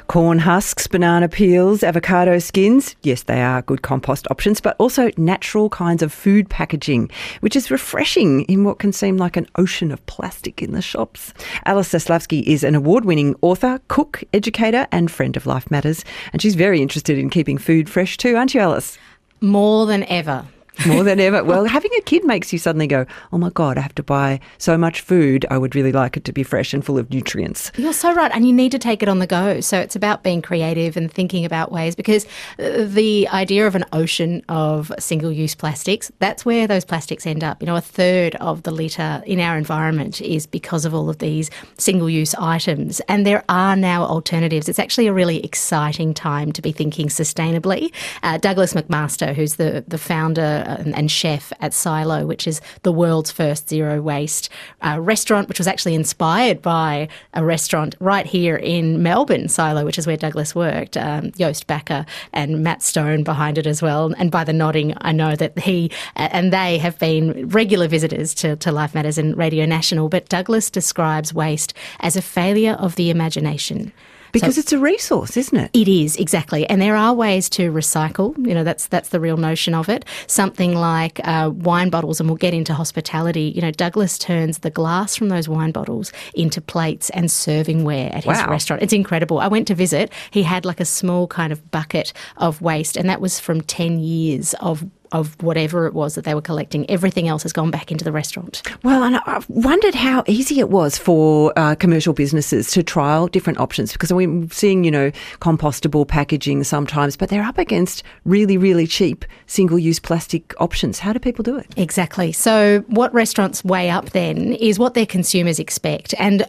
Corn husks, banana peels, avocado skins. Yes, they are good compost options, but also natural kinds of food packaging, which is refreshing in what can seem like an ocean of plastic in the shops. Alice Zaslavsky is an award-winning author, cook, educator and friend of Life Matters. And she's very interested in keeping food fresh too, aren't you, Alice? More than ever. More than ever. Well, having a kid makes you suddenly go, oh my God, I have to buy so much food. I would really like it to be fresh and full of nutrients. You're so right. And you need to take it on the go. So it's about being creative and thinking about ways, because the idea of an ocean of single-use plastics, that's where those plastics end up. You know, a third of the litter in our environment is because of all of these single-use items. And there are now alternatives. It's actually a really exciting time to be thinking sustainably. Douglas McMaster, who's the founder and chef at Silo, which is the world's first zero-waste restaurant, which was actually inspired by a restaurant right here in Melbourne, Silo, which is where Douglas worked. Joost Bakker and Matt Stone behind it as well. And by the nodding, I know that he and they have been regular visitors to Life Matters and Radio National. But Douglas describes waste as a failure of the imagination. Because it's a resource, isn't it? It is, exactly. And there are ways to recycle. You know, that's the real notion of it. Something like wine bottles, and we'll get into hospitality. You know, Douglas turns the glass from those wine bottles into plates and servingware at his restaurant. It's incredible. I went to visit. He had like a small kind of bucket of waste, and that was from 10 years of whatever it was that they were collecting. Everything else has gone back into the restaurant. Well, and I've wondered how easy it was for commercial businesses to trial different options, because we're seeing, you know, compostable packaging sometimes, but they're up against really, really cheap single-use plastic options. How do people do it? Exactly. So what restaurants weigh up then is what their consumers expect. And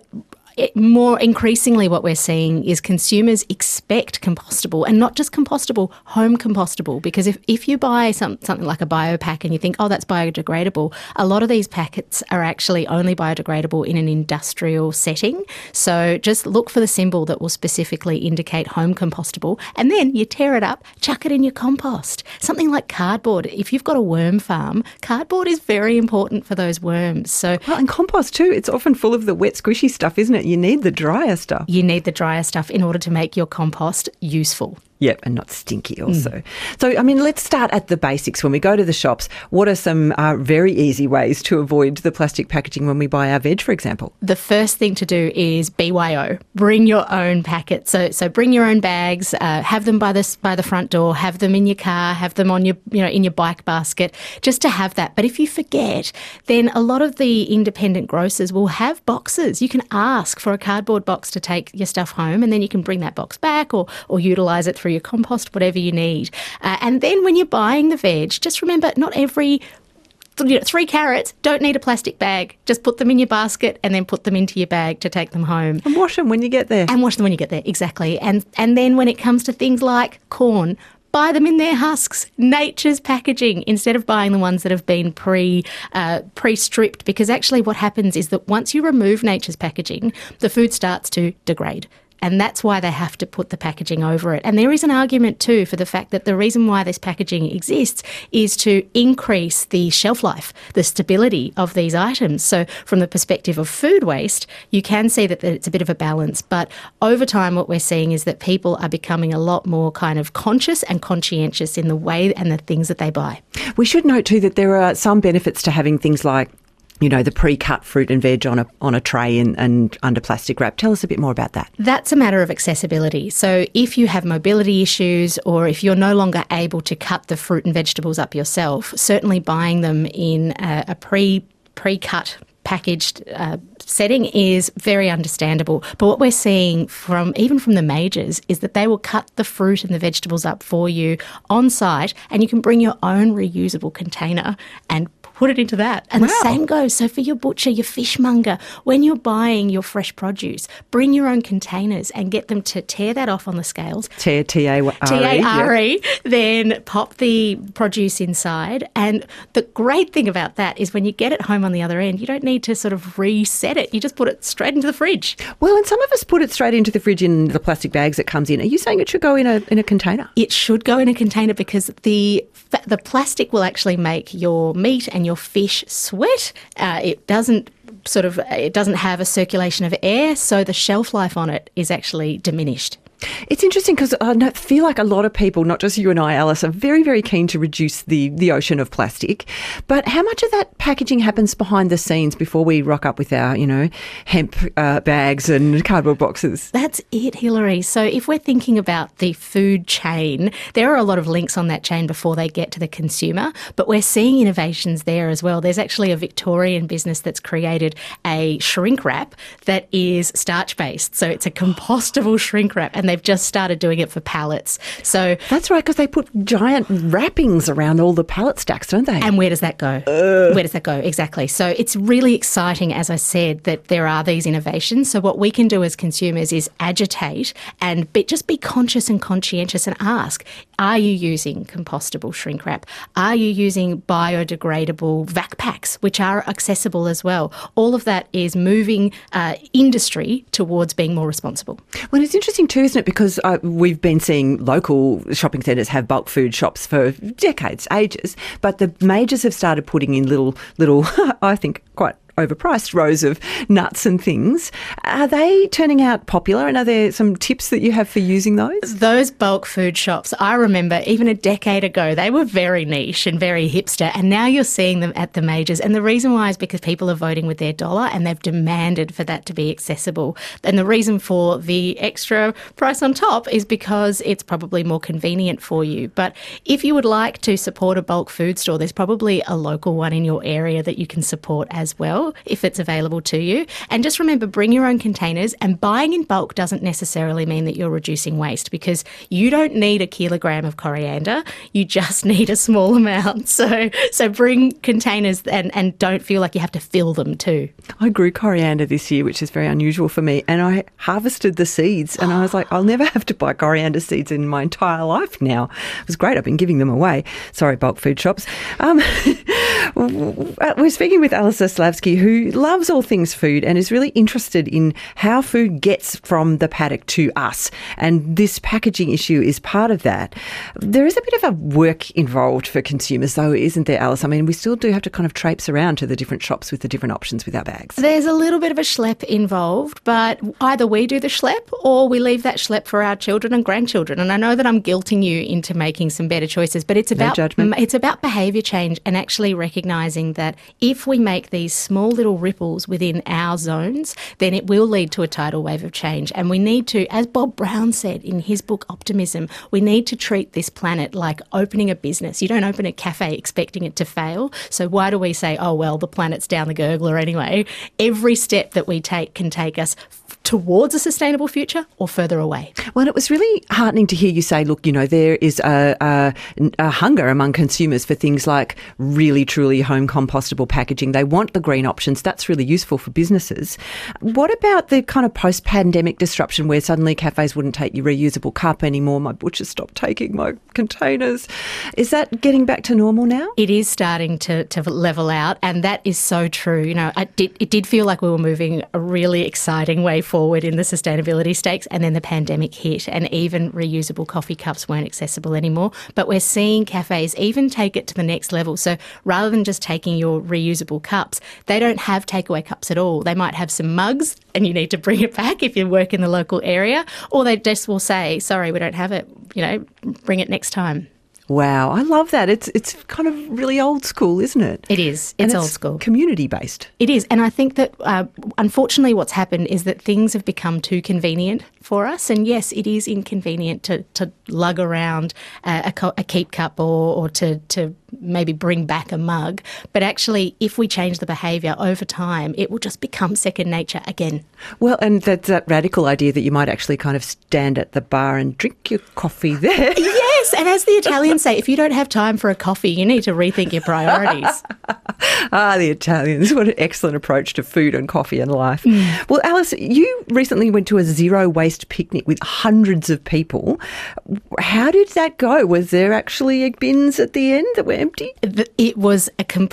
more increasingly what we're seeing is consumers expect compostable, and not just compostable, home compostable. Because if you buy something like a biopack and you think, oh, that's biodegradable, a lot of these packets are actually only biodegradable in an industrial setting. So just look for the symbol that will specifically indicate home compostable, and then you tear it up, chuck it in your compost. Something like cardboard. If you've got a worm farm, cardboard is very important for those worms. So, well, and compost too, it's often full of the wet squishy stuff, isn't it? You need the drier stuff. You need the drier stuff in order to make your compost useful. Yep, and not stinky also. So, I mean, let's start at the basics. When we go to the shops, what are some very easy ways to avoid the plastic packaging when we buy our veg, for example? The first thing to do is BYO. Bring your own packet. So bring your own bags, have them by the front door, have them in your car, have them on your, in your bike basket, just to have that. But if you forget, then a lot of the independent grocers will have boxes. You can ask for a cardboard box to take your stuff home, and then you can bring that box back or utilise it through your compost, whatever you need. And then when you're buying the veg, just remember, not every 3 carrots don't need a plastic bag. Just put them in your basket and then put them into your bag to take them home. And wash them when you get there. Exactly. And then when it comes to things like corn, buy them in their husks, nature's packaging, instead of buying the ones that have been pre-stripped, because actually what happens is that once you remove nature's packaging, the food starts to degrade. And that's why they have to put the packaging over it. And there is an argument too for the fact that the reason why this packaging exists is to increase the shelf life, the stability of these items. So from the perspective of food waste, you can see that it's a bit of a balance. But over time, what we're seeing is that people are becoming a lot more kind of conscious and conscientious in the way and the things that they buy. We should note too that there are some benefits to having things like, you know, the pre-cut fruit and veg on a tray and under plastic wrap. Tell us a bit more about that. That's a matter of accessibility. So if you have mobility issues, or if you're no longer able to cut the fruit and vegetables up yourself, certainly buying them in a pre-cut packaged setting is very understandable. But what we're seeing even from the majors is that they will cut the fruit and the vegetables up for you on site, and you can bring your own reusable container and put it into that. And the same goes. So for your butcher, your fishmonger, when you're buying your fresh produce, bring your own containers and get them to tear that off on the scales. T-A-R-E. T-A-R-E. Then pop the produce inside. And the great thing about that is when you get it home on the other end, you don't need to sort of reset it. You just put it straight into the fridge. Well, and some of us put it straight into the fridge in the plastic bags it comes in. Are you saying it should go in a container? It should go in a container, because the plastic will actually make your meat and your fish sweat. It doesn't have a circulation of air, so the shelf life on it is actually diminished. It's interesting because I feel like a lot of people, not just you and I, Alice, are very, very keen to reduce the ocean of plastic. But how much of that packaging happens behind the scenes before we rock up with our, hemp bags and cardboard boxes? That's it, Hilary. So if we're thinking about the food chain, there are a lot of links on that chain before they get to the consumer, but we're seeing innovations there as well. There's actually a Victorian business that's created a shrink wrap that is starch-based. So it's a compostable shrink wrap, and they've just started doing it for pallets. So that's right, because they put giant wrappings around all the pallet stacks, don't they? And where does that go? Where does that go? Exactly. So it's really exciting, as I said, that there are these innovations. So what we can do as consumers is agitate and just be conscious and conscientious and ask, are you using compostable shrink wrap? Are you using biodegradable vac packs, which are accessible as well? All of that is moving industry towards being more responsible. Well, it's interesting too, isn't it? Because we've been seeing local shopping centres have bulk food shops for decades, ages, but the majors have started putting in little, I think, quite overpriced rows of nuts and things. Are they turning out popular, and are there some tips that you have for using those? Those bulk food shops, I remember even a decade ago, they were very niche and very hipster, and now you're seeing them at the majors. And the reason why is because people are voting with their dollar and they've demanded for that to be accessible. And the reason for the extra price on top is because it's probably more convenient for you. But if you would like to support a bulk food store, there's probably a local one in your area that you can support as well, if it's available to you. And just remember, bring your own containers, and buying in bulk doesn't necessarily mean that you're reducing waste, because you don't need a kilogram of coriander, you just need a small amount. So bring containers and don't feel like you have to fill them too. I grew coriander this year, which is very unusual for me, and I harvested the seeds and I was like, I'll never have to buy coriander seeds in my entire life now. It was great. I've been giving them away. Sorry, bulk food shops. We're speaking with Alice Zaslavsky, who loves all things food and is really interested in how food gets from the paddock to us. And this packaging issue is part of that. There is a bit of a work involved for consumers, though, isn't there, Alice? I mean, we still do have to kind of traipse around to the different shops with the different options with our bags. There's a little bit of a schlep involved, but either we do the schlep or we leave that schlep for our children and grandchildren. And I know that I'm guilting you into making some better choices, but it's about it's about behaviour change and actually recognising that if we make these small little ripples within our zones, then it will lead to a tidal wave of change. And we need to, as Bob Brown said in his book Optimism, we need to treat this planet like opening a business. You don't open a cafe expecting it to fail. So why do we say, oh, well, the planet's down the gurgler anyway? Every step that we take can take us towards a sustainable future or further away. Well, it was really heartening to hear you say, look, there is a hunger among consumers for things like really, truly home compostable packaging. They want the green options. That's really useful for businesses. What about the kind of post-pandemic disruption where suddenly cafes wouldn't take your reusable cup anymore? My butcher stopped taking my containers. Is that getting back to normal now? It is starting to level out, and that is so true. It did feel like we were moving a really exciting way forward in the sustainability stakes, and then the pandemic hit and even reusable coffee cups weren't accessible anymore. But we're seeing cafes even take it to the next level. So rather than just taking your reusable cups, they don't have takeaway cups at all. They might have some mugs and you need to bring it back if you work in the local area, or they just will say, sorry, we don't have it, bring it next time. Wow, I love that. It's kind of really old school, isn't it? It is. It's old school. Community-based. It is. And I think that, unfortunately, what's happened is that things have become too convenient for us. And yes, it is inconvenient to lug around a keep cup or to maybe bring back a mug. But actually, if we change the behaviour over time, it will just become second nature again. Well, and that's that radical idea that you might actually kind of stand at the bar and drink your coffee there. Yes, and as the Italians say, if you don't have time for a coffee, you need to rethink your priorities. The Italians. What an excellent approach to food and coffee and life. Well, Alice, you recently went to a zero-waste picnic with hundreds of people. How did that go? Was there actually bins at the end that were empty? It was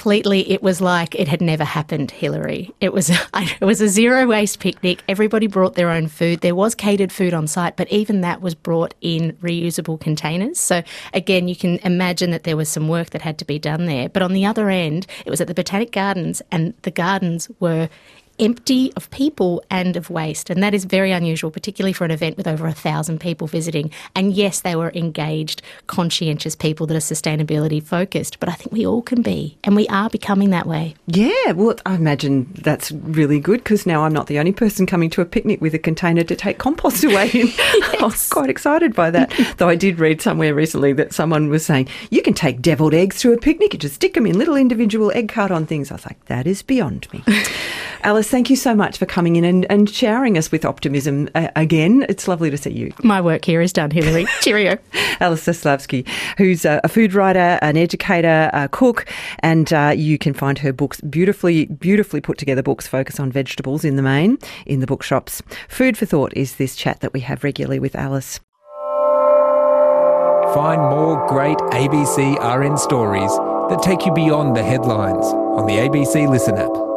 like it had never happened, Hilary. It was a zero-waste picnic. Everybody brought their own food. There was catered food on site, but even that was brought in reusable containers. So, again, you can imagine that there was some work that had to be done there. But on the other end, it was at the Botanic Gardens, and the gardens were empty of people and of waste. And that is very unusual, particularly for an event with over 1,000 people visiting. And yes, they were engaged, conscientious people that are sustainability focused, but I think we all can be, and we are becoming that way. Yeah, well, I imagine that's really good, because now I'm not the only person coming to a picnic with a container to take compost away in. I was quite excited by that. Though I did read somewhere recently that someone was saying, you can take devilled eggs to a picnic, you just stick them in little individual egg carton things. I was like, that is beyond me. Alice, thank you so much for coming in and showering us with optimism again. It's lovely to see you. My work here is done, Hilary. Cheerio. Alice Zaslavsky, who's a food writer, an educator, a cook, and you can find her books, beautifully put together books, focus on vegetables in the main, in the bookshops. Food for thought is this chat that we have regularly with Alice. Find more great ABC RN stories that take you beyond the headlines on the ABC Listen app.